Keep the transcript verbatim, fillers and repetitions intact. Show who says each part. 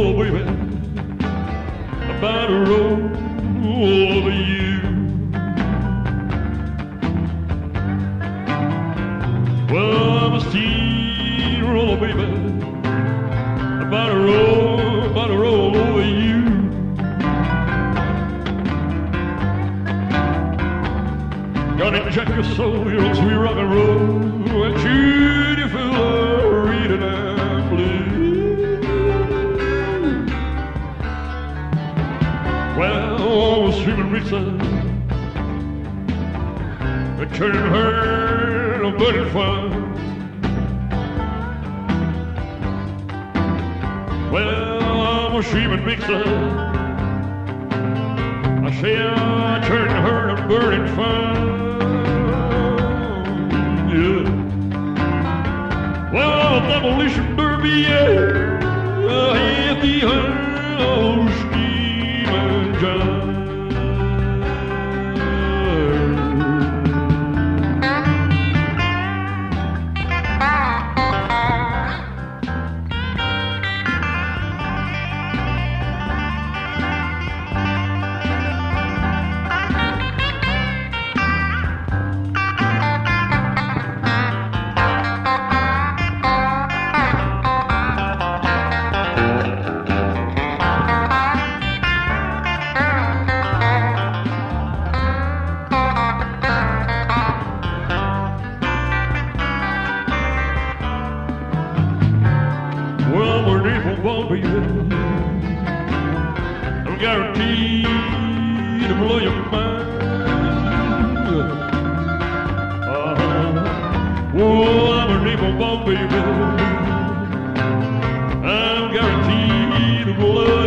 Speaker 1: roll, baby, about to roll over you. Well, I'm a steamroller, baby, about to roll, about to roll over you. Gonna inject your soul, you're on sweet rock and roll, and shoot you feel the reading and blues. Well, I'm streaming Rita, and turning her to burning fun. Well, I'm a streaming mixer, I say I turn her to burning fun. Well, demolition derby, yeah, I had the whole steaming John. Well, we're different, one baby. I'm guaranteed to blow your mind. Uh-huh. Well, I'm a different, one baby. I'm guaranteed to blow